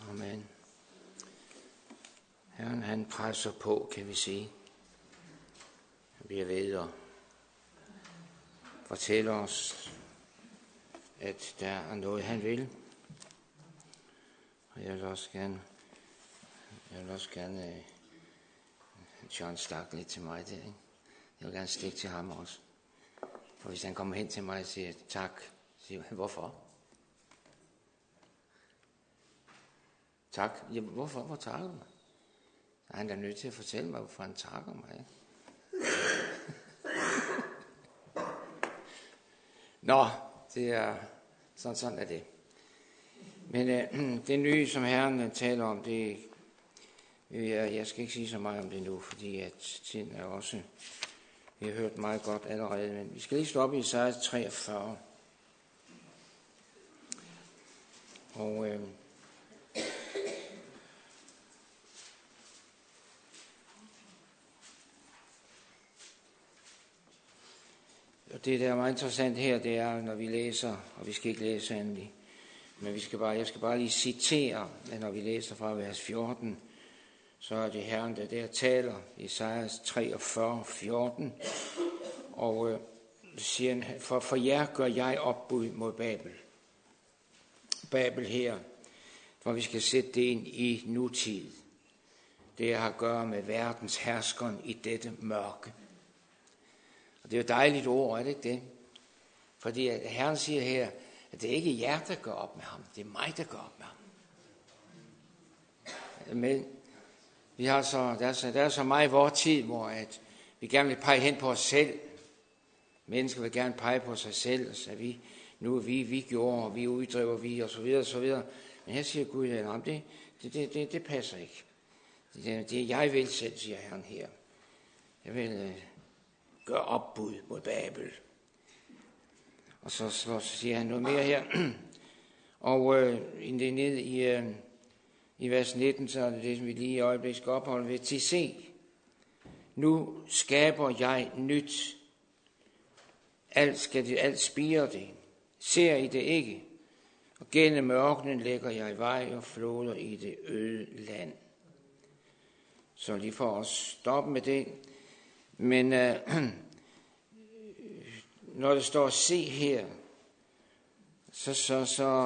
Amen. Herren han presser på, kan vi sige. Han bliver ved at fortælle os, at der er noget, han vil. Og jeg vil også gerne John stak lidt til mig der, ikke? Jeg vil gerne stikke til ham også. For hvis han kommer hen til mig og siger tak, siger jeg, hvorfor? Tak? Jamen, hvorfor? Hvor takker du mig? Så er han da nødt til at fortælle mig, hvorfor han takker mig. Ikke? Nå, det er sådan er det. Men det nye, som Herren taler om, det jeg skal ikke sige så meget om det nu, fordi at tiden er også, vi har hørt meget godt allerede, men vi skal lige slå op i Esajas 43. Og det, der er meget interessant her, det er, når vi læser, og vi skal ikke læse endelig, men jeg skal bare lige citere, at når vi læser fra vers 14, så er det Herren, der taler, Esajas 43, 14, og siger han, for jer gør jeg opbud mod Babel. Babel her, for vi skal sætte det ind i nutid. Det har at gøre med verdens herskeren i dette mørke. Og det er jo et dejligt ord, er det ikke det? Fordi Herren siger her, at det er ikke jer, der gør op med ham. Det er mig, der gør op med ham. Men vi har der er så meget i vores tid, hvor at vi gerne vil pege hen på os selv. Mennesker vil gerne pege på sig selv, og så vi gjorde, og vi uddriver vi, og så videre, og så videre. Men her siger Gud, at det passer ikke. Det jeg vil selv, siger Herren her. Jeg vil gøre opbud mod Babel. Og så siger han noget mere her. Og ned i vers 19, så er det som vi lige i øjeblik skal opholde ved. Til se, nu skaber jeg nyt. Alt spirer det. Ser I det ikke? Og gennem ørkenen lægger jeg vej og floder i det øde land. Så lige for at stoppe med det. Men når det står se her, så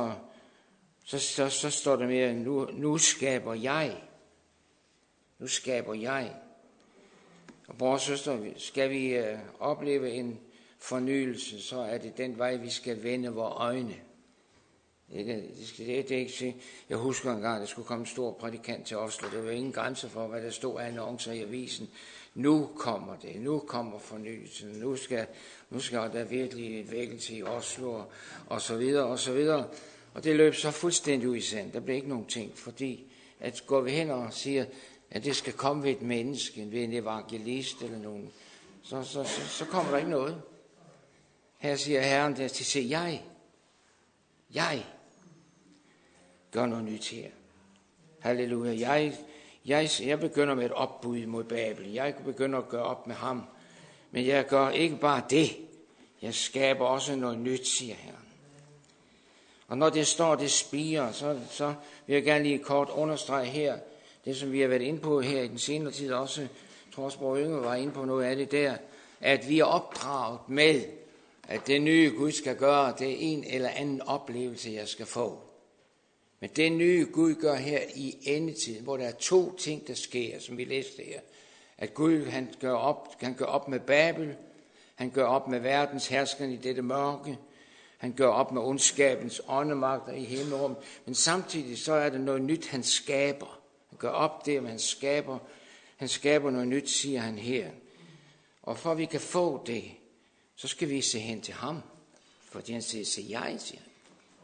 står der mere, nu skaber jeg. Nu skaber jeg. Og bror og søster, skal vi opleve en fornyelse, så er det den vej, vi skal vende vores øjne. Det er ikke. Jeg husker engang, der skulle komme en stor prædikant til Oslo. Der var ingen grænser for, hvad der stod af annoncer i avisen. Nu kommer det. Nu kommer fornyelsen. Nu skal der virkelig et vækkelse i Oslo, og så videre, og så videre. Og det løb så fuldstændig ud i sand. Der blev ikke nogen ting, fordi at går vi hen og siger, at det skal komme ved et menneske, ved en evangelist eller nogen, så kommer der ikke noget. Her siger Herren der til se, jeg gør noget nyt her. Halleluja. Jeg begynder med et opbud mod Babel. Jeg begynder at gøre op med ham. Men jeg gør ikke bare det. Jeg skaber også noget nyt, siger Herren. Og når det står, det spirer, så vil jeg gerne lige kort understrege her, det som vi har været inde på her i den senere tid også, Torsborg Yngre var inde på noget af det der, at vi er opdraget med, at det nye Gud skal gøre, det er en eller anden oplevelse, jeg skal få. Men det nye Gud gør her i endetiden, hvor der er 2 ting, der sker, som vi læste her. At Gud han gør op med Babel, han gør op med verdens herskeren i dette mørke, han gør op med ondskabens åndemagter i himmelrum, men samtidig så er der noget nyt, han skaber. Han gør op det, men han skaber noget nyt, siger han her. Og for at vi kan få det, så skal vi se hen til ham. Fordi han siger, se jeg, siger han.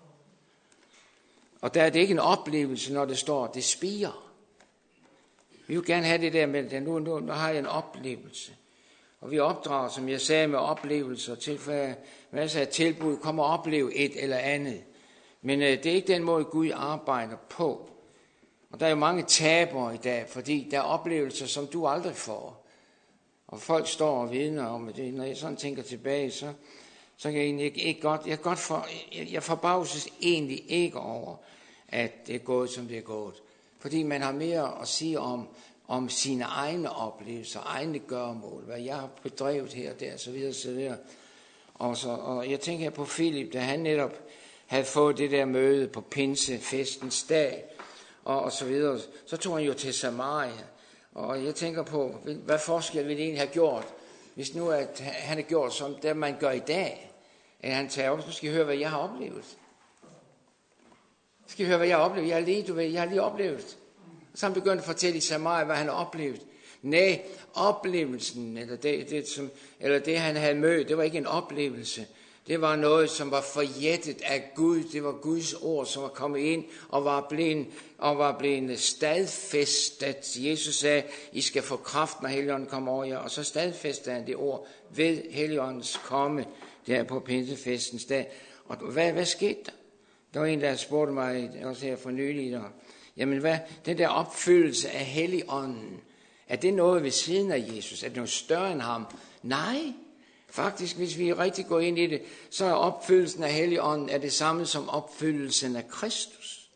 Og der er det ikke en oplevelse, når det står, det spirer. Vi vil gerne have det der med, at nu har jeg en oplevelse. Og vi opdrager, som jeg sagde, med oplevelser, til masser af tilbud, kommer at opleve et eller andet. Men det er ikke den måde, Gud arbejder på. Og der er jo mange tabere i dag, fordi der er oplevelser, som du aldrig får. Og folk står og vidner om det. Når jeg sådan tænker tilbage, så kan jeg egentlig ikke godt, jeg forbavses egentlig ikke over, at det er gået, som det er gået. Fordi man har mere at sige om sine egne oplevelser, egne gøremål, hvad jeg har bedrevet her og der, så videre, så videre. Og jeg tænker på Philip, da han netop havde fået det der møde på pinsefestens dag, og så videre. Så tog han jo til Samaria, og jeg tænker på, hvad forskel ville det egentlig have gjort, hvis nu at han har gjort som det, man gør i dag. At han tager op, så skal I høre, hvad jeg har oplevet. Skal I høre, hvad jeg har oplevet? Jeg har lige oplevet. Så han begyndte at fortælle i Samaria, hvad han har oplevet. Nej, oplevelsen, eller det han havde mødt, det var ikke en oplevelse. Det var noget, som var forjættet af Gud. Det var Guds ord, som var kommet ind og var blevet stadfæstet. Jesus sagde, I skal få kraft, når Helligånden kommer over jer. Og så stadfæstede han det ord ved Helligåndens komme der på pinsefestens dag. Og hvad skete der? Der var en, der spurgte mig også her for nylig. Jamen den der opfyldelse af Helligånden, er det noget ved siden af Jesus? Er det noget større end ham? Nej. Faktisk, hvis vi rigtig går ind i det, så er opfyldelsen af Helligånden er det samme som opfyldelsen af Kristus.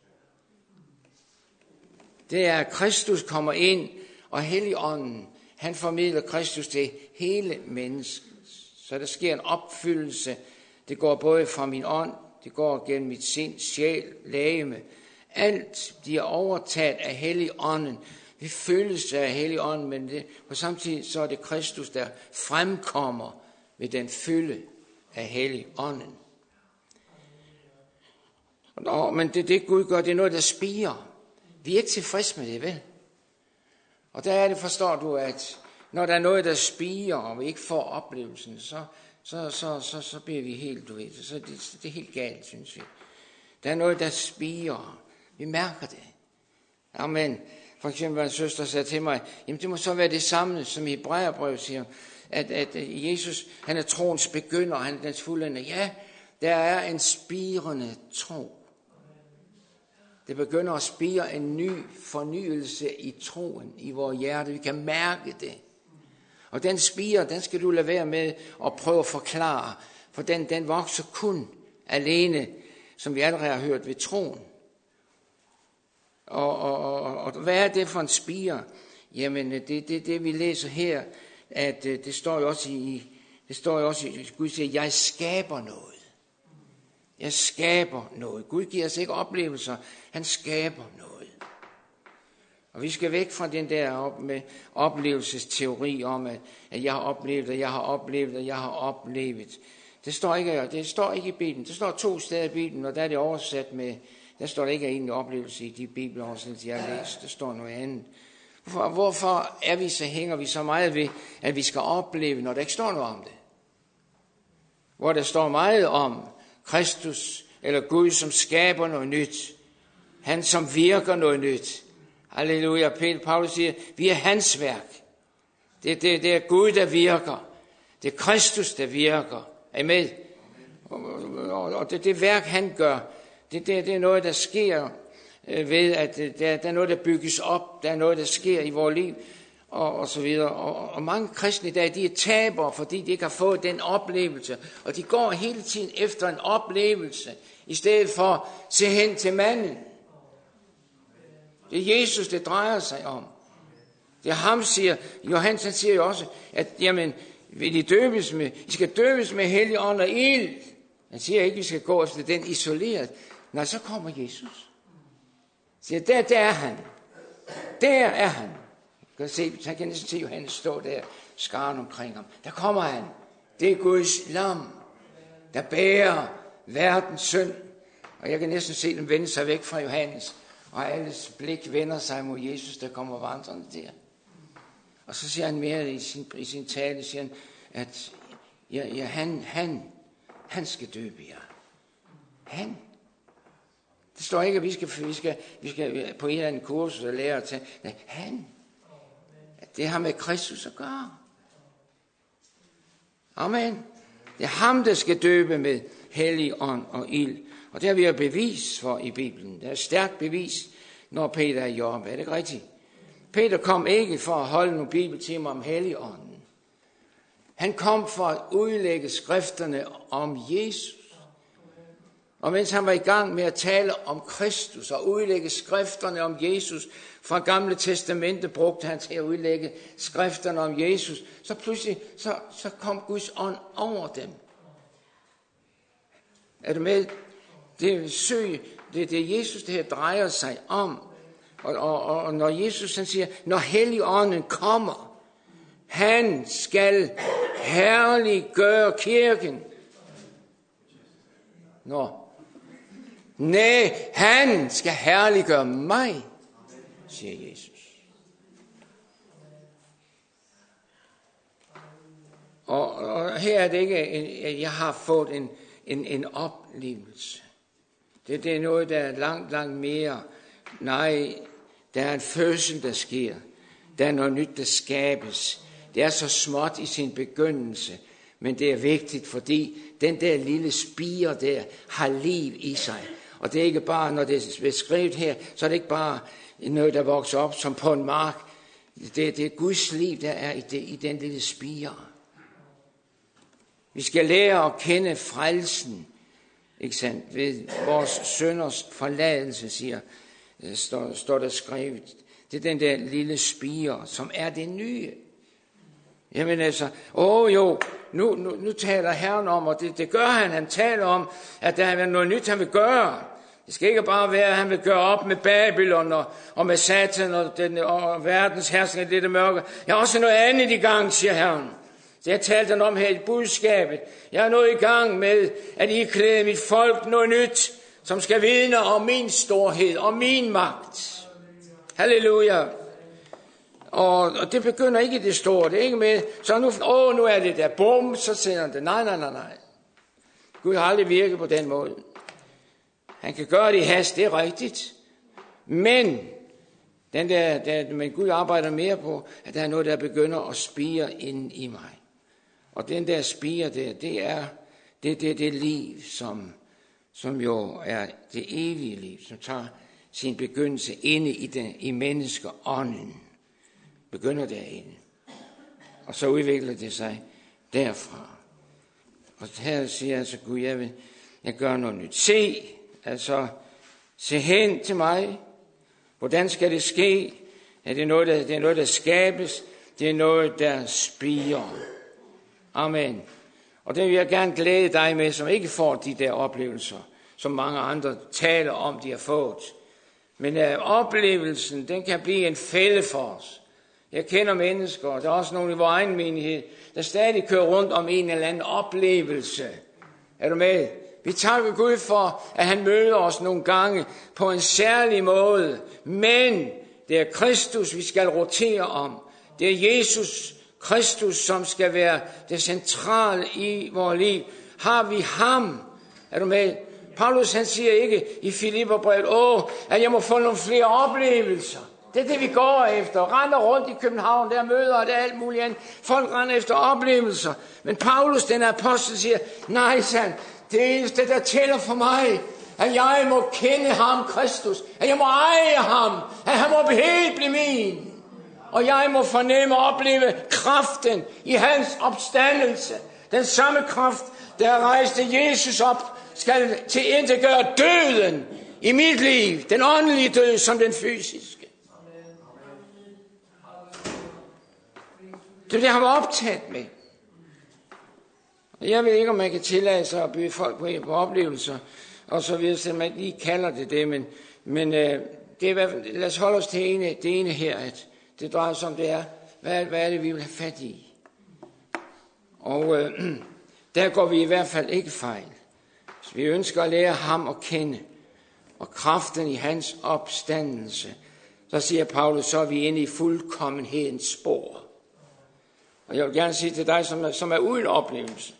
Det er, at Kristus kommer ind, og Helligånden, han formidler Kristus til hele mennesket. Så der sker en opfyldelse. Det går både fra min ånd, det går gennem mit sind, sjæl, legeme. Alt bliver overtaget af Helligånden. Vi føles af Helligånden, men på samme tid så er det Kristus, der fremkommer ved den fylde af Helligånden. Men det Gud gør, det er noget, der spirer. Vi er ikke tilfredse med det, vel? Og der er det, forstår du, at når der er noget, der spirer, og vi ikke får oplevelsen, så bliver vi helt, du ved, så det er helt galt, synes vi. Der er noget, der spirer. Vi mærker det. Amen. For eksempel en søster sagde til mig, jamen det må så være det samme, som i Hebræerbrevet siger, at Jesus, han er troens begynder, han er dens fuldender. Ja, der er en spirende tro. Det begynder at spire en ny fornyelse i troen, i vores hjerte. Vi kan mærke det. Og den spirer, den skal du lade være med at prøve at forklare, for den vokser kun alene, som vi allerede har hørt, ved troen. Og hvad er det for en spire? Jamen, det vi læser her, at det står jo også i Gud siger, jeg skaber noget. Jeg skaber noget. Gud giver os ikke oplevelser, han skaber noget. Og vi skal væk fra den der med oplevelsesteori om, at jeg har oplevet, og jeg har oplevet, og jeg har oplevet. Det står ikke i Bibelen. Det står 2 steder i Bibelen, og der er det oversat med, der står der ikke egentlig oplevelse i de bibeloversættelser, jeg har læst. Der står noget andet. Hvorfor hænger vi så meget ved, at vi skal opleve, når der ikke står noget om det? Hvor der står meget om Kristus, eller Gud, som skaber noget nyt. Han, som virker noget nyt. Halleluja. Paulus siger, vi er hans værk. Det er Gud, der virker. Det er Kristus, der virker. Er I med? Og det værk, han gør, det er noget, der sker ved, at der er noget, der bygges op. Der er noget, der sker i vores liv, og så videre. Og mange kristne i dag, de er tabere, fordi de ikke har fået den oplevelse. Og de går hele tiden efter en oplevelse, i stedet for at se hen til manden. Det er Jesus, det drejer sig om. Det er ham, siger Johannes, han siger jo også, at jamen, I skal døbes med hellig ånd og ild. Han siger ikke, at vi skal gå efter den isoleret. Nej, så kommer Jesus. Siger, der er han. Der er han. Han kan næsten se Johannes stå der, skaren omkring ham. Der kommer han. Det er Guds lam, der bærer verdens synd. Og jeg kan næsten se dem vende sig væk fra Johannes. Og alles blik vender sig mod Jesus, der kommer vandrende der. Og så siger han mere i sin tale, siger han, at han skal døbe jer. Han. Det står ikke, at vi skal på en eller anden kursus og lære at tage. Nej, han. Det har med Kristus at gøre. Amen. Det er ham, der skal døbe med hellig ånd og ild. Og det har vi jo bevis for i Bibelen. Det er et stærkt bevis, når Peter er i Joppe. Er det ikke rigtigt? Peter kom ikke for at holde nogle bibeltimer om Helligånden. Han kom for at udlægge skrifterne om Jesus. Og mens han var i gang med at tale om Kristus og udlægge skrifterne om Jesus fra Gamle Testamente, brugte han til at udlægge skrifterne om Jesus, så pludselig så kom Guds ånd over dem. Er du med? Det er Jesus, det her drejer sig om. Og når Jesus han siger, når Helligånden kommer, han skal herliggøre kirken. Nej, han skal herliggøre mig, siger Jesus. Og her er det ikke, at jeg har fået en oplevelse. Det er noget, der er langt mere. Nej, der er en fødsel, der sker. Der er noget nyt, der skabes. Det er så småt i sin begyndelse, men det er vigtigt, fordi den der lille spire der har liv i sig. Og det er ikke bare, når det er beskrevet her, så er det ikke bare noget, der vokser op som på en mark. Det er Guds liv, der er i den lille spire. Vi skal lære at kende frelsen, ikke sandt, ved vores synders forladelse, står der skrevet. Det er den der lille spire, som er det nye. Jamen altså, nu taler Herren om, og det gør han taler om, at der er noget nyt, han vil gøre. Det skal ikke bare være, at han vil gøre op med Babylon og med Satan og verdens hersker i dette mørke. Jeg har også noget andet i gang, siger Herren. Så jeg talte om her i budskabet. Jeg er nået i gang med at iklæde mit folk noget nyt, som skal vidne om min storhed og min magt. Halleluja. Og det begynder ikke i det store. Det er ikke med, så nu er det der, bum, så sender han det. Nej. Gud har aldrig virket på den måde. Han kan gøre det i hast, det er rigtigt. Men men Gud arbejder mere på, at der er noget, der begynder at spire ind i mig. Og den der spire der, det er det liv, som jo er det evige liv, som tager sin begyndelse inde i menneskeånden. Begynder derinde. Og så udvikler det sig derfra. Og her siger altså Gud, jeg gør noget nyt. Se hen til mig. Hvordan skal det ske? Det er noget, der skabes. Det er noget, der spirer. Amen. Og det vil jeg gerne glæde dig med, som ikke får de der oplevelser, som mange andre taler om, de har fået. Men oplevelsen, den kan blive en fælde for os. Jeg kender mennesker, og der er også nogle i vores egen menighed, der stadig kører rundt om en eller anden oplevelse. Er du med? Vi takker Gud for, at han møder os nogle gange på en særlig måde. Men det er Kristus, vi skal rotere om. Det er Jesus Kristus, som skal være det centrale i vores liv. Har vi ham? Er du med? Paulus han siger ikke i Filipperbrevet, at jeg må få nogle flere oplevelser. Det er det, vi går efter. Render rundt i København, der møder og der alt muligt andet. Folk render efter oplevelser. Men Paulus, den apostel, siger, nej, sandt. Det eneste, der tæller for mig, at jeg må kende ham, Kristus. At jeg må eje ham. At han må helt blive min. Og jeg må fornemme og opleve kraften i hans opstandelse. Den samme kraft, der rejste Jesus op, skal tilintetgøre døden i mit liv. Den åndelige død som den fysiske. Det er det, han var optaget med. Og jeg ved ikke, om man kan tillade sig at byde folk på oplevelser, og så videre, så man lige kalder det, men det er i hvert fald, lad os holde os til det ene her, at det drejer sig om, det er, hvad er det, vi vil have fat i? Og der går vi i hvert fald ikke fejl. Så vi ønsker at lære ham at kende, og kraften i hans opstandelse. Så siger Paulus, så er vi inde i fuldkommenhedens spor. Og jeg vil gerne sige til dig, som er uden oplevelse,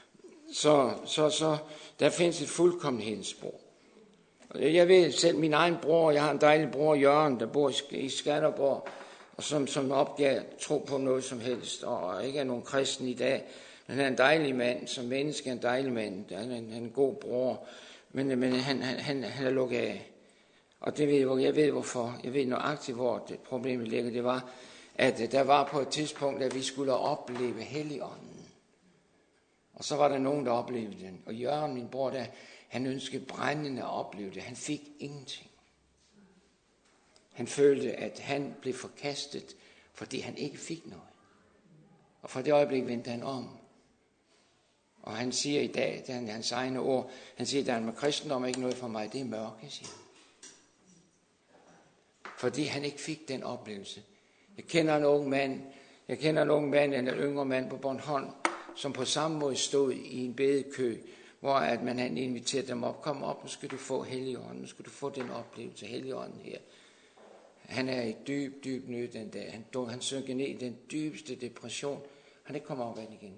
så der findes et fuldkommenhedens spor. Og jeg ved selv, min egen bror, jeg har en dejlig bror, Jørgen, der bor i Skanderborg, og som opgav tro på noget som helst, og ikke er nogen kristen i dag. Men han er en dejlig mand, som menneske er en dejlig mand, han er en god bror, men han er lukket af. Og det ved jeg ved hvorfor, jeg ved nøjagtigt, hvor det problemet ligger, det var, at der var på et tidspunkt, at vi skulle opleve Helligånden. Og så var der nogen, der oplevede den. Og Jørgen, min bror, Han ønskede brændende at opleve det. Han fik ingenting. Han følte, at han blev forkastet, fordi han ikke fik noget. Og fra det øjeblik vendte han om. Og han siger i dag, det er hans egne ord, han siger, at kristendom er ikke noget for mig, det er mørke, siger han. Fordi han ikke fik den oplevelse. Jeg kender en ung mand, eller en yngre mand på Bornholm, som på samme måde stod i en bedekø, hvor at man havde inviteret dem op. Kom op, nu skal du få Helligånden, nu skal du få den oplevelse, Helligånden her. Han er i dyb nød den dag. Han synker ned i den dybeste depression. Han er ikke kommet op af den igen.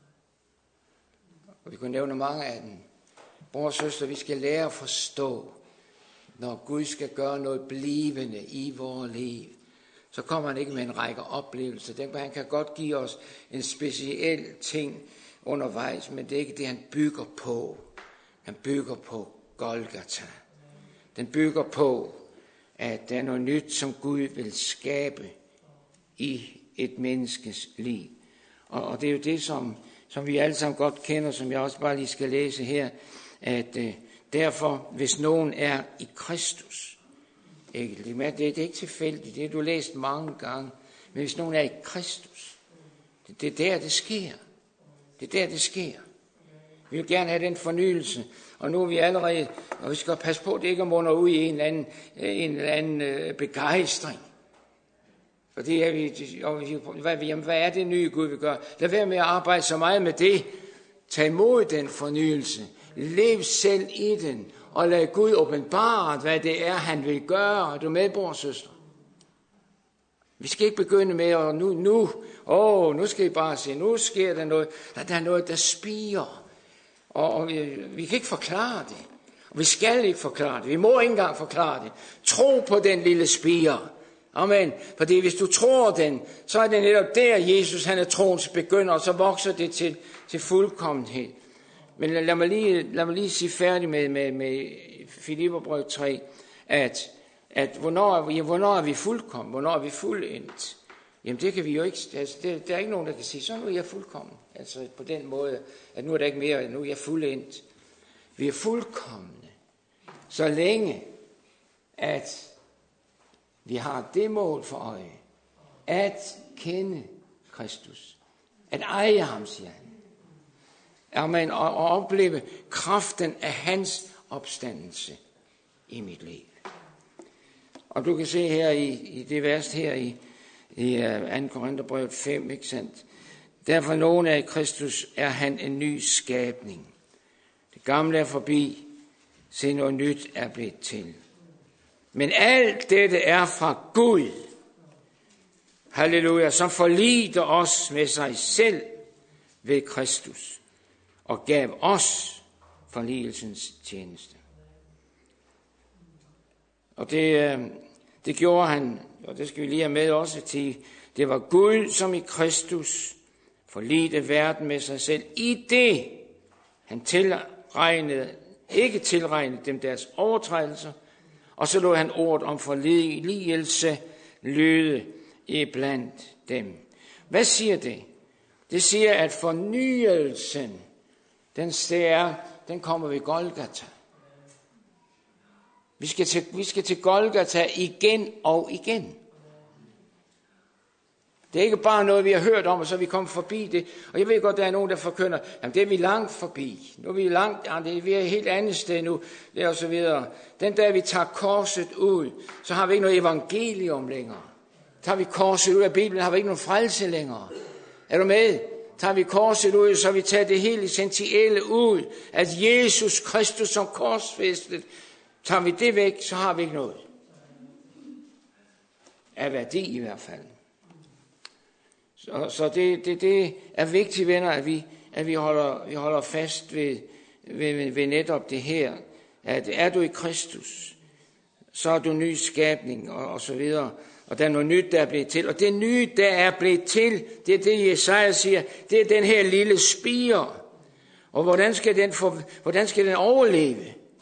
Og vi kunne nævne mange af dem. Bror og søster, vi skal lære at forstå, når Gud skal gøre noget blivende i vores liv, så kommer han ikke med en række oplevelser. Han kan godt give os en speciel ting undervejs, men det er ikke det, han bygger på. Han bygger på Golgata. Den bygger på, at der er noget nyt, som Gud vil skabe i et menneskes liv. Og det er jo det, som vi alle sammen godt kender, som jeg også bare lige skal læse her, at derfor, hvis nogen er i Kristus, det er ikke tilfældigt, det har du læst mange gange, men hvis nogen er i Kristus, det er der, det sker. Det er der, det sker. Vi vil gerne have den fornyelse, og nu er vi allerede, og vi skal passe på, at det ikke munder ud i en eller anden begejstring. For det er hvad er det nye Gud vil gøre? Lad være med at arbejde så meget med det. Tag imod den fornyelse. Lev selv i den. Og lad Gud åbenbare, hvad det er, han vil gøre. Er du med, bror og søster? Vi skal ikke begynde med, at nu skal I bare se, nu sker der noget. Der er noget, der spirer. Og vi kan ikke forklare det. Og vi skal ikke forklare det. Vi må ikke engang forklare det. Tro på den lille spire. Amen. Fordi hvis du tror den, så er det netop der, Jesus han er troens begynder, og så vokser det til fuldkommenhed. Men lad mig lige sige færdig med Filipperbrevet 3, at hvornår er vi fuldkommen? Hvornår er vi fuldendt? Jamen det kan vi jo ikke, altså der er ikke nogen, der kan sige, så nu er jeg fuldkommen. Altså på den måde, at nu er der ikke mere, nu er jeg fuldendt. Vi er fuldkomne, så længe, at vi har det mål for øje, at kende Kristus, at eje ham, siger han. Amen, og opleve kraften af hans opstandelse i mit liv. Og du kan se her i det vers her i 2. Korintherbrevet 5, ikke sandt? Derfor nogen af Kristus er han en ny skabning. Det gamle er forbi, se noget nyt er blevet til. Men alt dette er fra Gud, halleluja, som forlider os med sig selv ved Kristus og gav os forligelsens tjeneste. Og det gjorde han, og det skal vi lige have med også til. Det var Gud, som i Kristus forlidte verden med sig selv, i det han ikke tilregnede dem deres overtrædelser, og så lod han ordet om forligelse lyde iblandt dem. Hvad siger det? Det siger, at fornyelsen, den kommer ved Golgata. Vi skal til Golgata igen og igen. Det er ikke bare noget, vi har hørt om, og så er vi kommet forbi det. Og jeg ved godt, der er nogen, der forkynder, jamen det er vi langt forbi. Nu er vi langt, vi er et helt andet sted nu, og så videre. Den dag vi tager korset ud, så har vi ikke noget evangelium længere. Tager vi korset ud af Bibelen, har vi ikke nogen frelse længere. Er du med? Tager vi korset ud, så vi tager det helt essentielle ud, at Jesus Kristus som korsfæstet, tager vi det væk, så har vi ikke noget. Af værdi i hvert fald. Så det er vigtigt, venner, at vi holder fast ved netop det her. At er du i Kristus, så er du ny skabning og så videre. Og der er noget nyt, der er blevet til. Og det nye, der er blevet til, det er det, Jesaja siger, det er den her lille spire. Og hvordan skal den overleve?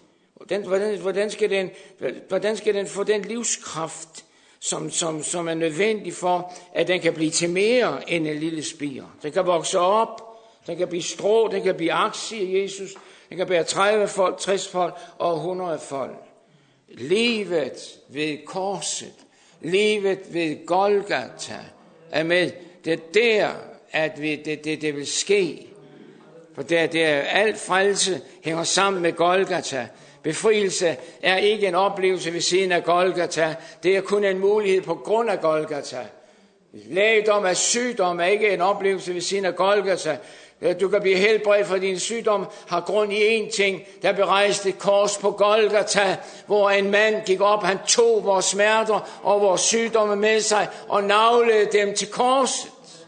Hvordan skal den få den livskraft, som er nødvendig for, at den kan blive til mere end en lille spire? Den kan vokse op, den kan blive strå, den kan blive aks, siger Jesus. Den kan bære 30-fold, 60-fold og 100-fold. Livet ved korset, livet ved Golgata er med. Det er der, at det vil ske. For det er alt frelse hænger sammen med Golgata. Befrielse er ikke en oplevelse ved siden af Golgata. Det er kun en mulighed på grund af Golgata. Lægedom af sygdom er ikke en oplevelse ved siden af Golgata. Du kan blive helbredt for din sygdom, har grund i én ting. Der blev rejst et kors på Golgata, hvor en mand gik op, han tog vores smerter og vores sygdomme med sig og naglede dem til korset.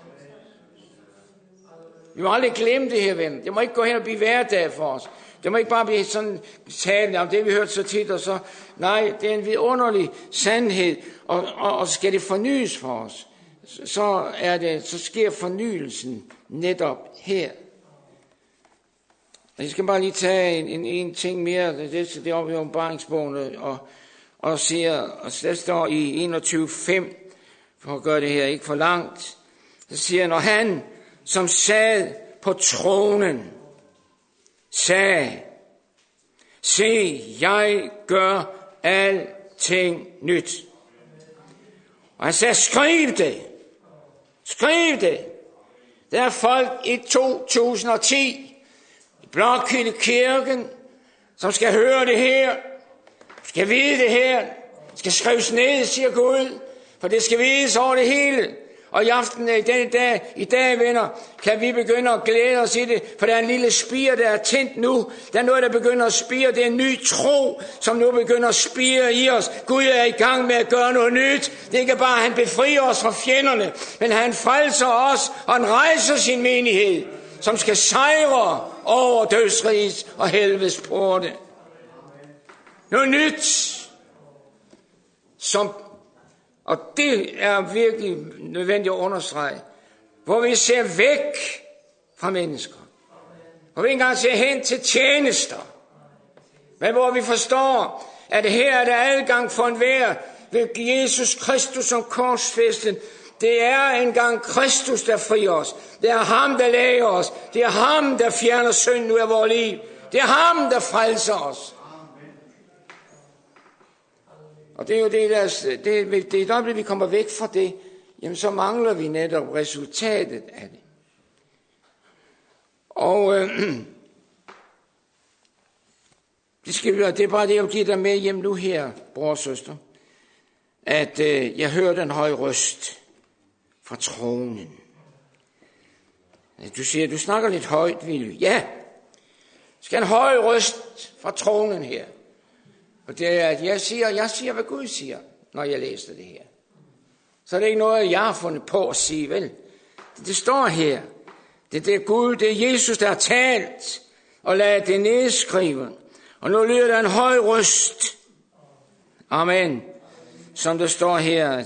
Vi må aldrig glemme det her, ven. Det må ikke gå hen og blive hverdag for os. Det må ikke bare blive sådan talende om det, vi hørte så tit og så. Nej, det er en vidunderlig sandhed, og skal det fornyes for os, så sker fornyelsen netop her. Jeg skal bare lige tage en ting mere, det er oppe i åbenbaringsbogen, og der står i 21:5, for at gøre det her ikke for langt, så siger, når han, som sad på tronen, sagde, se, jeg gør alting nyt. Og han sagde, skriv det. Skriv det. Der er folk i 2010 i Blåkilde Kirken, som skal høre det her, skal vide det her, skal skrives ned, siger Gud, for det skal vides over det hele. Og i aften, i dag, venner, kan vi begynde at glæde os i det, for der er en lille spire, der er tændt nu. Der er noget, der begynder at spire. Det er en ny tro, som nu begynder at spire i os. Gud er i gang med at gøre noget nyt. Det er ikke bare, at han befrier os fra fjenderne, men han frelser os, og han rejser sin menighed, som skal sejre over dødsrigets og helvedes porte. Noget nyt, og det er virkelig nødvendigt at understrege, hvor vi ser væk fra mennesker. Hvor vi ikke engang ser hen til tjenester. Men hvor vi forstår, at her er der adgang for enhver ved Jesus Kristus som korsfæstet. Det er engang Kristus, der frier os. Det er ham, der læger os. Det er ham, der fjerner synden ud af vores liv. Det er ham, der frelser os. Og det er jo det øjeblik, vi kommer væk fra det, jamen så mangler vi netop resultatet af det. Og det er bare det, jeg vil give dig med hjem nu her, bror og søster, at jeg hørte en høj røst fra tronen. Du siger, du snakker lidt højt, Willy. Ja, skal en høj røst fra tronen her. Og det er, at jeg siger, hvad Gud siger, når jeg læser det her. Så er det ikke noget, jeg har fundet på at sige, vel? Det står her. Det er Gud, det er Jesus, der har talt, og ladet det nedskrive. Og nu lyder der en høj røst. Amen. Som der står her,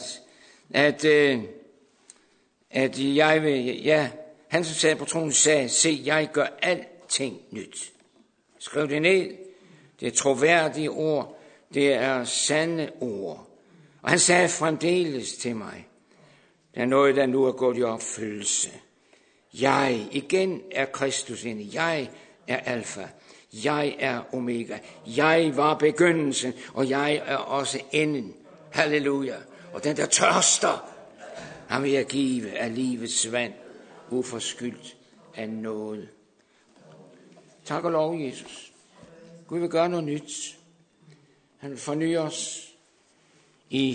at jeg vil, ja, han som sad på tronen sagde, se, jeg gør alting nyt. Skriv det ned. Det er troværdige ord. Det er sande ord. Og han sagde fremdeles til mig, der er noget, der nu er gået i opfyldelse. Jeg, igen er Kristus inde. Jeg er alfa. Jeg er omega. Jeg var begyndelsen, og jeg er også enden. Halleluja. Og den, der tørster, ham vil jeg give af livets vand, uforskyldt af noget. Tak og lov, Jesus. Gud vil gøre noget nyt. Han vil forny os i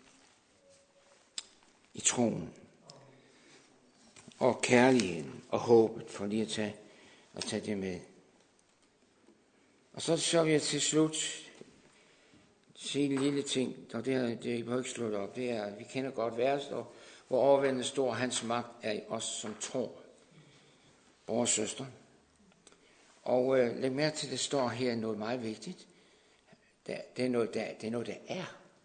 troen og kærligheden og håbet, for lige at tage det med. Og så vil jeg til slut sige en lille ting, og det er ikke slut op, det er, at vi kender godt verset, hvor overvældende stor hans magt er i os som tror, bror og søster. Og læg mærke til, at det står her noget meget vigtigt. Det er noget, der er.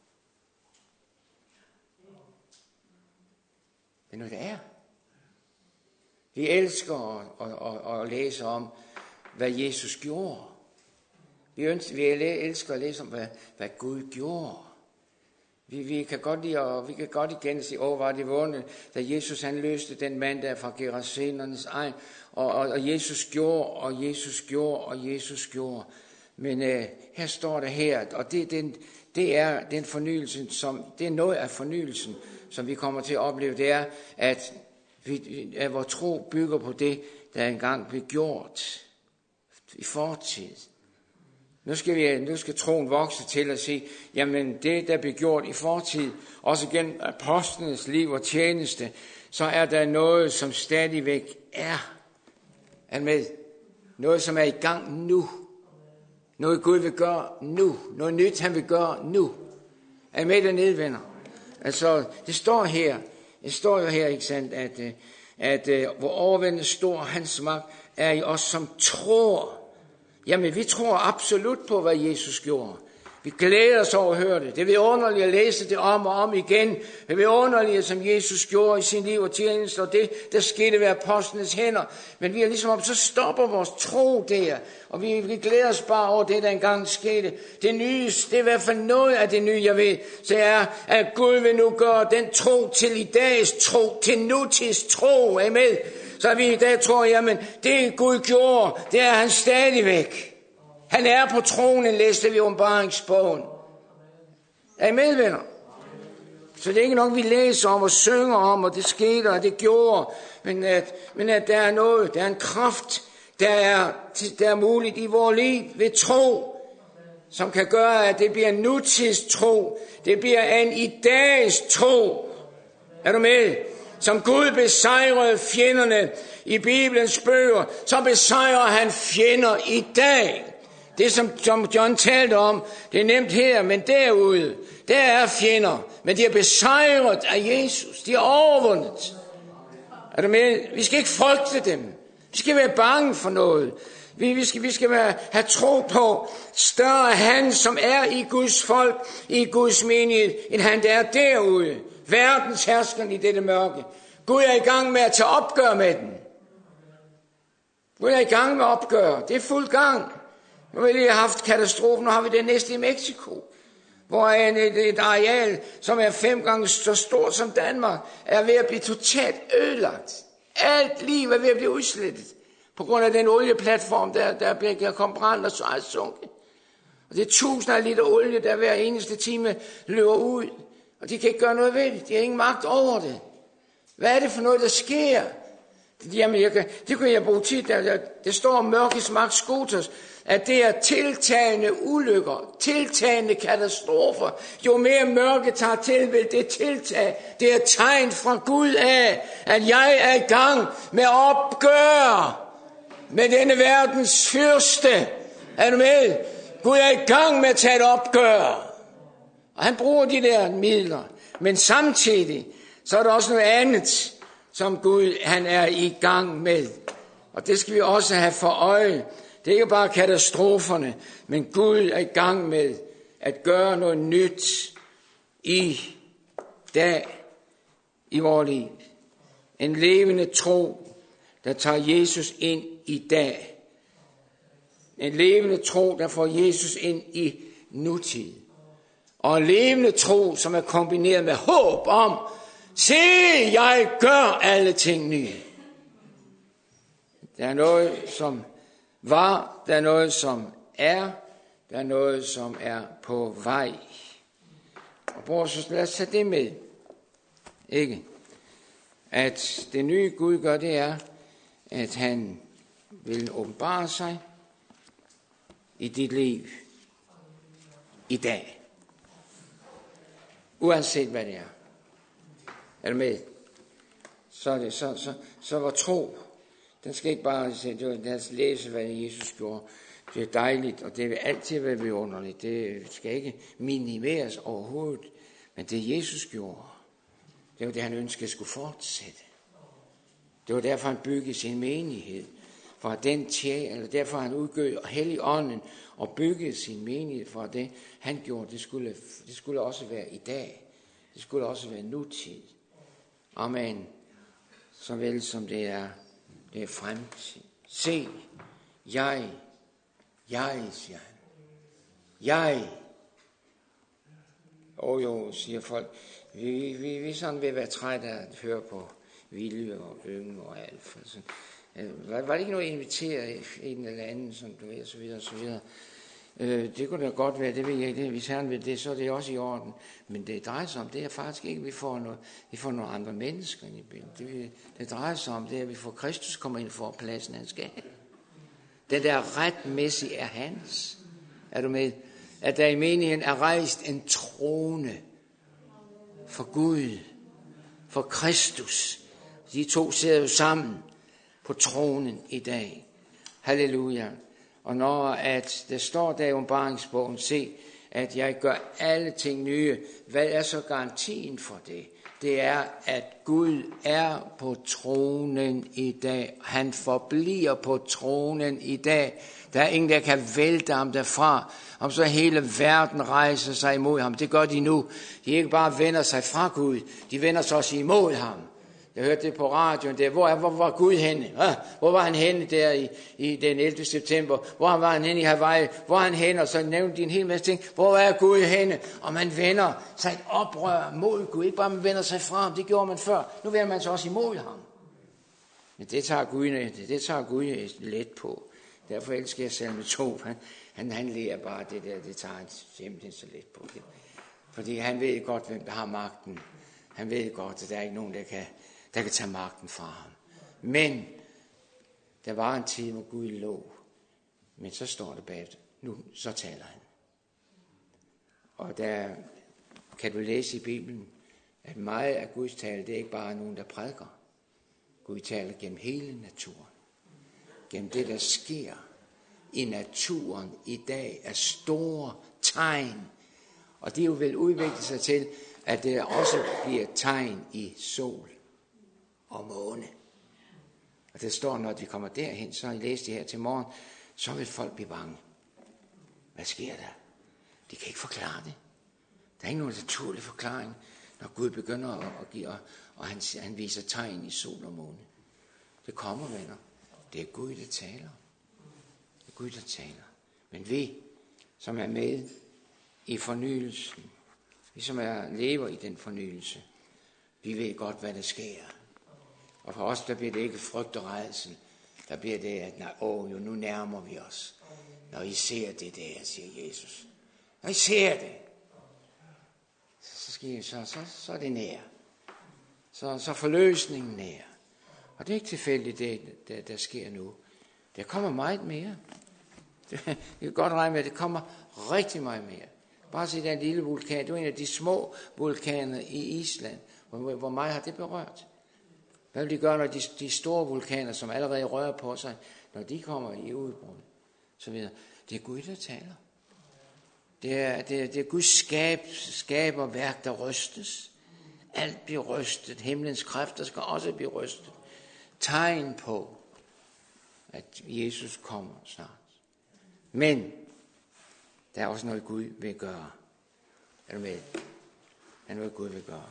Det er noget, der er. Vi elsker at læse om, hvad Jesus gjorde. Vi elsker at læse om, hvad Gud gjorde. Vi kan godt lide, og vi kan godt igen sige, var det vundet, da Jesus han løste den mand der fra Gerasenernes egen, og Jesus gjorde, og Jesus gjorde, og Jesus gjorde. Men her står det her, og det er den fornyelse, det er noget af fornyelsen, som vi kommer til at opleve, det er, at vores tro bygger på det, der engang blev gjort i fortid. Nu skal troen vokse til at sige, jamen det, der blev gjort i fortid, også gennem apostlenes liv og tjeneste, så er der noget, som stadigvæk er med. Noget, som er i gang nu. Noget Gud vil gøre nu. Noget nyt, han vil gøre nu. Er I med dernede, venner? Altså, det står jo her, ikke sandt, at hvor overvældende stor hans magt er i os, som tror. Jamen, vi tror absolut på, hvad Jesus gjorde. Vi glæder os over at høre det. Det er vidunderligt at læse det om og om igen. Det er vidunderligt, som Jesus gjorde i sin liv og tjeneste, og det, der skete ved apostlenes hænder. Men vi er ligesom om, så stopper vores tro der. Og vi glæder os bare over det, der engang skete. Det nye, det er i hvert fald noget af det nye, jeg ved. Så er, at Gud vil nu gøre den tro til i dags tro, til nutids tro. Er I med? Så vi i dag tror, jamen det Gud gjorde, det er han stadigvæk. Han er på tronen, læste vi åbenbaringsbogen. Er I med, venner? Så det er ikke nok, vi læser om og synger om, og det skete, og det gjorde. Men at der er noget, der er en kraft, der er muligt i vores liv ved tro, som kan gøre, at det bliver en nutids tro. Det bliver en i dags tro. Er du med? Som Gud besejrede fjenderne i Bibelens bøger, så besejrer han fjender i dag. Det som John talte om, det er nemt her, men derude, der er fjender, men de er besejret af Jesus. De er overvundet. Er du med? Vi skal ikke frygte dem. Vi skal være bange for noget. Vi skal have tro på større han, som er i Guds folk, i Guds menighed, end han der er derude. Verdens herskeren i dette mørke. Gud er i gang med at tage opgør med den. Gud er i gang med at opgøre. Det er fuld gang. Nu har vi lige haft katastrofen, nu har vi det næste i Mexico, hvor et areal, som er 5 gange så stort som Danmark, er ved at blive totalt ødelagt. Alt liv er ved at blive udslettet, på grund af den olieplatform, der kom brand og så er sunket. Og det er tusinder af liter olie, der hver eneste time løber ud, og de kan ikke gøre noget ved det. De har ingen magt over det. Hvad er det for noget, der sker? Jamen, det kunne jeg bruge tid, der står om mørkets magt Skotos, at det er tiltagende ulykker, tiltagende katastrofer. Jo mere mørke tager til, vil det tiltage. Det er tegn fra Gud af, at jeg er i gang med at opgøre med denne verdens fyrste. Er du med? Gud er i gang med at tage et opgør. Og han bruger de der midler. Men samtidig, så er der også noget andet, som Gud han er i gang med. Og det skal vi også have for øje. Det er ikke bare katastroferne, men Gud er i gang med at gøre noget nyt i dag, i vores liv. En levende tro, der tager Jesus ind i dag. En levende tro, der får Jesus ind i nutid. Og en levende tro, som er kombineret med håb om, se, jeg gør alle ting nye. Der er noget, som var, der er noget, som er, der er noget, som er på vej. Og bror, så lad os tage det med. Ikke? At det nye Gud gør, det er, at han vil åbenbare sig i dit liv i dag. Uanset hvad det er. Er du med? Så var tro. Den skal ikke bare lad os læse, hvad Jesus gjorde. Det er dejligt, og det vil altid være vidunderligt. Det skal ikke minimeres overhovedet. Men det Jesus gjorde, det var det, han ønskede skulle fortsætte. Det var derfor, han byggede sin menighed. For at den eller derfor han udgød Helligånden og byggede sin menighed. For det, han gjorde, det skulle også være i dag. Det skulle også være nutid. Amen. Så vel som det er fremtid. Se, jeg, siger han. Jo, siger folk. Vi er sådan ved at være trætte af at høre på Vilde og Yng og Alf. Altså, var det ikke noget at invitere en eller anden, som du ved, og så videre, og så videre. Det kunne da godt være, det ved jeg ikke. Hvis Herren vil det, så er det også i orden. Men det drejer sig om, det er faktisk ikke, at vi får nogle andre mennesker ind i billedet. Det drejer sig om, det er, at vi får Kristus kommer ind for pladsen, han skal. Det der retmæssigt er hans. Er du med? At der i menigheden er rejst en trone for Gud, for Kristus. De to sidder jo sammen på tronen i dag. Halleluja. Og når at der står der i åbenbaringsbogen, se, at jeg gør alle ting nye, hvad er så garantien for det? Det er, at Gud er på tronen i dag. Han forbliver på tronen i dag. Der er ingen, der kan vælte ham derfra. Om så hele verden rejser sig imod ham. Det gør de nu. De ikke bare vender sig fra Gud, de vender sig også imod ham. Jeg hørte det på radioen der. Hvor var Gud henne? Hvor var han henne der i den 11. september? Hvor var han henne i Hawaii? Hvor var han henne? Og så nævnte de en hel masse ting. Hvor er Gud henne? Og man vender sig et oprør mod Gud. Ikke bare man vender sig fra ham. Det gjorde man før. Nu vender man sig også imod ham. Men det tager Gud let på. Derfor elsker jeg salme 2. Han lærer bare det der. Det tager han simpelthen så let på det. Fordi han ved godt, hvem der har magten. Han ved godt, at der er ikke nogen, der kan tage magten fra ham. Men der var en tid, hvor Gud lå. Men så står det bagefter. Nu, så taler han. Og der kan du læse i Bibelen, at meget af Guds tale, det er ikke bare nogen, der prædiker. Gud taler gennem hele naturen. Gennem det, der sker i naturen i dag, er store tegn. Og det er jo vel udviklet sig til, at det også bliver tegn i sol og måne. Og det står, når de kommer derhen, så har I læst det her til morgen, så vil folk blive bange. Hvad sker der? De kan ikke forklare det. Der er ikke nogen naturlig forklaring, når Gud begynder at give, og han viser tegn i sol og måne. Det kommer, venner. Det er Gud, der taler. Det er Gud, der taler. Men vi, som er med i fornyelsen, vi som lever i den fornyelse, vi ved godt, hvad der sker. Og for os, der bliver det ikke frygt og rædsel. Der bliver det, at nu nærmer vi os. Når I ser det der, siger Jesus. Når I ser det, så er det nær. Så forløsningen nær. Og det er ikke tilfældigt, det der sker nu. Der kommer meget mere. Det kan godt regne med, at det kommer rigtig meget mere. Bare se den lille vulkan. Det er en af de små vulkaner i Island. Hvor meget har det berørt? Hvad vil de gøre, når de store vulkaner, som allerede rører på sig, når de kommer i udbrud? Så videre. Det er Gud, der taler. Det er Guds skaberværk, der rystes. Alt bliver rystet. Himlens kræfter skal også blive rystet. Tegn på, at Jesus kommer snart. Men der er også noget, Gud vil gøre. Er du med? Der er noget, Gud vil gøre.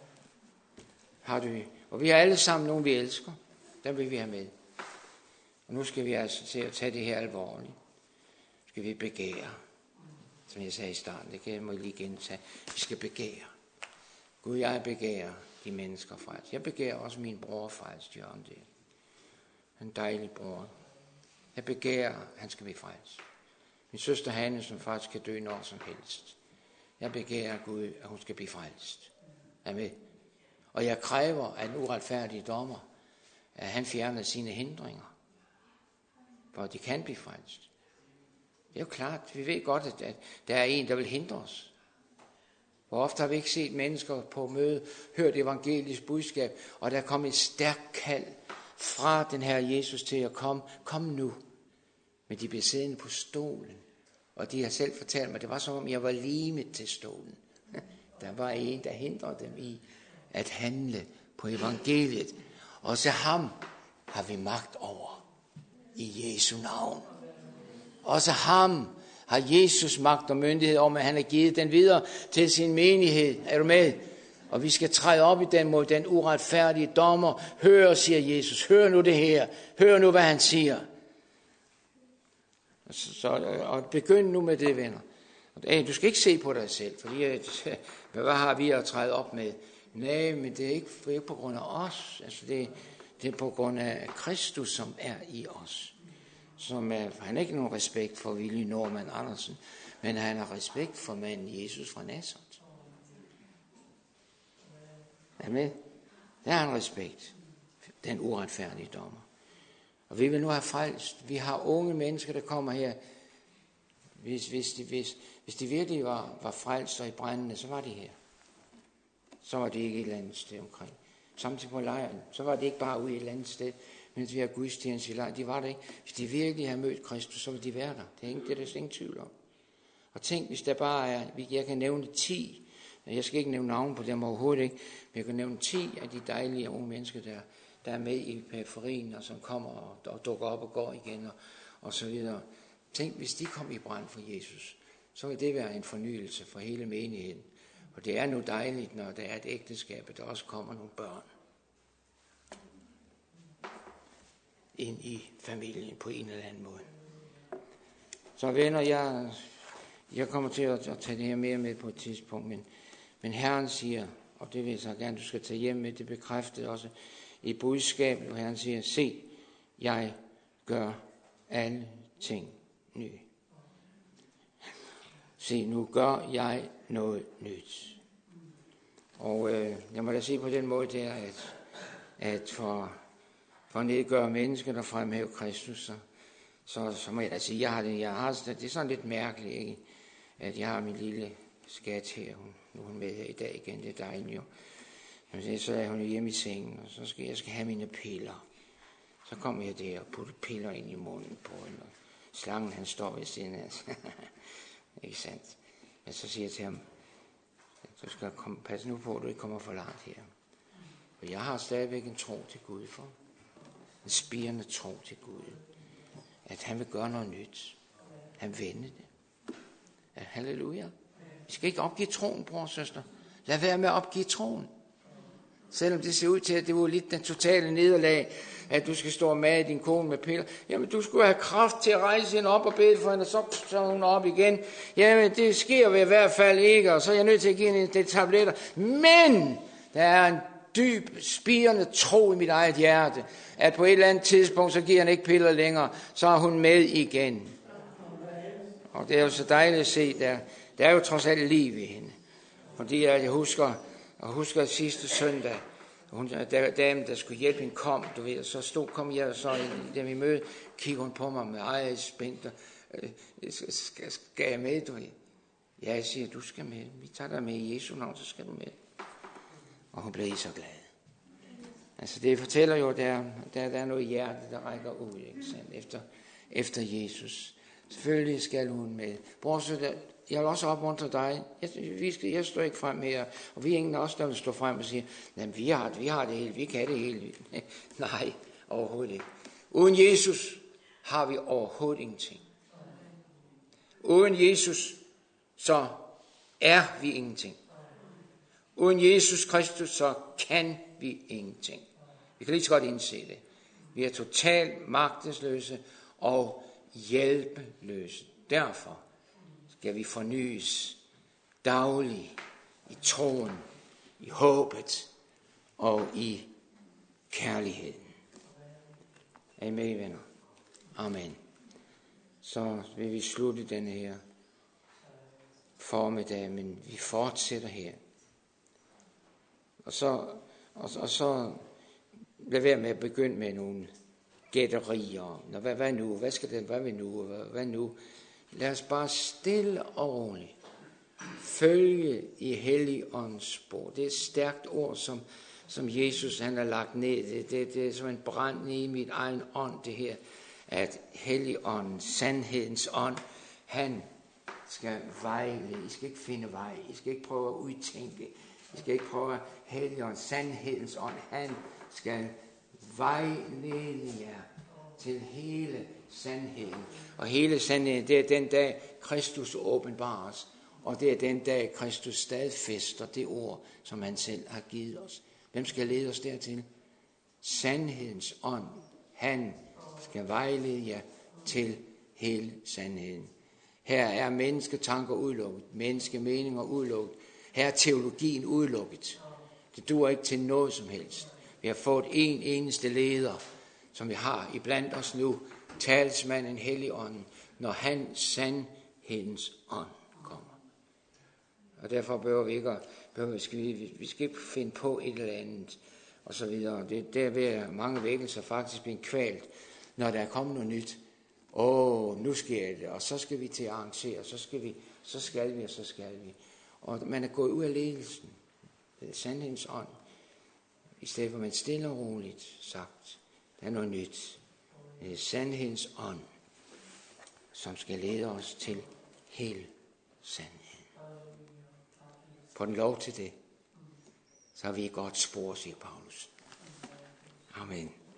Og vi har alle sammen nogen, vi elsker. Der vil vi have med. Og nu skal vi altså se at tage det her alvorligt. Nu skal vi begære. Som jeg sagde i starten, det kan jeg lige gentage. Vi skal begære. Gud, jeg begærer de mennesker frelst. Jeg begærer også min bror frelst, Jørgen det. En dejlig bror. Jeg begærer, han skal blive frelst. Min søster Hanne, som faktisk kan dø når som helst. Jeg begærer Gud, at hun skal blive frelst. Er med? Og jeg kræver af en uretfærdig dommer, at han fjerner sine hindringer, for at de kan blive frelst. Det er jo klart, vi ved godt, at der er en, der vil hindre os. Hvor ofte har vi ikke set mennesker på møde, hørt evangelisk budskab, og der kom et stærkt kald fra den her Jesus til at kom nu. Men de blev siddende på stolen, og de har selv fortalt mig, det var som om jeg var limet til stolen. Der var en, der hindrede dem i at handle på evangeliet. Og så ham har vi magt over i Jesu navn. Også ham har Jesus magt og myndighed om, at han har givet den videre til sin menighed. Er du med? Og vi skal træde op i den mod den uretfærdige dommer. Hør, siger Jesus. Hør nu det her. Hør nu, hvad han siger. Og begynd nu med det, venner. Du skal ikke se på dig selv, fordi hvad har vi at træde op med? Nej, men det er ikke på grund af os. Altså det er på grund af Kristus, som er i os. Han har ikke nogen respekt for Willy Norman Andersen, men han har respekt for manden Jesus fra Nazareth. Amen. Der har han respekt. Den uretfærdige dommer. Og vi vil nu have frelst. Vi har unge mennesker, der kommer her. Hvis de virkelig var frelst og i brændende, så var de her. Så var det ikke et eller andet sted omkring. Samtidig på lejren, så var det ikke bare ude i et eller andet sted, mens vi har gudstjeneste i lejren. De var der ikke. Hvis de virkelig havde mødt Kristus, så ville de være der. Det er der ingen tvivl om. Og tænk, hvis der bare er, jeg kan nævne 10, jeg skal ikke nævne navn på dem overhovedet ikke, men jeg kan nævne 10 af de dejlige unge mennesker, der er med i periferien, og som kommer og dukker op og går igen, og så videre. Tænk, hvis de kom i brand for Jesus, så vil det være en fornyelse for hele menigheden. Og det er nu dejligt, når der er et ægteskab, at der også kommer nogle børn ind i familien på en eller anden måde. Så venner, jeg kommer til at tage det her mere med på et tidspunkt, men Herren siger, og det vil jeg så gerne, du skal tage hjem med, det bekræftede også i budskabet, hvor Herren siger, se, jeg gør alle ting nye. Se, nu gør jeg noget nyt. Og jeg må da sige på den måde, det er, at for at nedgøre mennesker, der fremhæver Kristus, så må jeg da sige, det er sådan lidt mærkeligt, ikke? At jeg har min lille skat her, nu er hun med her i dag igen, det er dejligt jo. Så er hun hjemme i sengen, og så skal jeg have mine piller. Så kommer jeg der og putter piller ind i munden på hende, og slangen han står ved siden af. Ikke sandt? Men så siger jeg til ham, du skal passe nu på, at du ikke kommer for langt her. For jeg har stadigvæk en tro til Gud for. En spirende tro til Gud. At han vil gøre noget nyt. Han vender det. Ja, halleluja. Vi skal ikke opgive troen, bror og søster. Lad være med at opgive troen. Selvom det ser ud til, at det var lidt den totale nederlag, at du skal stå med din kone med piller. Jamen, du skulle have kraft til at rejse hende op og bede for hende, og så hun op igen. Jamen, det sker ved i hvert fald ikke, og så er jeg nødt til at give hende de tabletter. Men der er en dyb, spirende tro i mit eget hjerte, at på et eller andet tidspunkt, så giver han ikke piller længere, så er hun med igen. Og det er jo så dejligt at se, der er jo trods alt liv i hende. Fordi jeg husker sidste søndag, der damen, der skulle hjælpe hende, kom, du ved, så kom jeg så i vi møde, kiggede hun på mig med eget spændt, skal jeg med, du ved? Ja, jeg siger, du skal med, vi tager dig med i Jesu navn, så skal du med. Og hun blev så glad. Altså det fortæller jo, der er noget hjerte, der rækker ud, ikke sandt, efter Jesus. Selvfølgelig skal hun med. Bror, så jeg vil også opmuntre dig. Jeg står ikke frem her, og vi er ingen af os, der vil stå frem og sige, jamen vi har det hele, vi kan det hele. Nej, overhovedet ikke. Uden Jesus har vi overhovedet ingenting. Uden Jesus, så er vi ingenting. Uden Jesus Kristus, så kan vi ingenting. Vi kan lige så godt indse det. Vi er totalt magtesløse og hjælpeløse. Derfor skal vi fornyes dagligt i troen, i håbet og i kærligheden. Amen, venner. Amen. Så vil vi slutte denne her formiddag, men vi fortsætter her. Og så lad være med at begynde med nogle gætterier. Hvad nu? Hvad skal det? Hvad nu? Lad os bare stille og roligt følge i Helligåndens spor. Det er et stærkt ord, som Jesus han har lagt ned. Det er som en brand i mit egen ånd, det her. At Helligånden, sandhedens ånd, han skal vejlede. I skal ikke finde vej. I skal ikke prøve at udtænke. I skal ikke prøve at Helligånden, sandhedens ånd, han skal vejlede jer til hele sandheden. Og hele sandheden, det er den dag, Kristus åbenbares. Og det er den dag, Kristus stadfæster det ord, som han selv har givet os. Hvem skal lede os dertil? Sandhedens ånd. Han skal vejlede jer til hele sandheden. Her er mennesketanker udelukket, menneskemeninger udelukket. Her er teologien udelukket. Det duer ikke til noget som helst. Vi har fået en eneste leder, som vi har iblandt os nu, talsmanden Helligånden, når han sandhedens ånd kommer. Og derfor vi skal ikke finde på et eller andet, og så videre. Det er derved mange vækkelser faktisk blive kvalt, når der er kommet noget nyt. Nu sker det, og så skal vi til at arrangere, så skal vi. Og man er gået ud af ledelsen. Det er sandhedens ånd. I stedet for man stille og roligt sagt, der er noget nyt. Det er sandhedens ånd, som skal lede os til hele sandheden. På den lov til det, så har vi et godt spor, siger Paulus. Amen.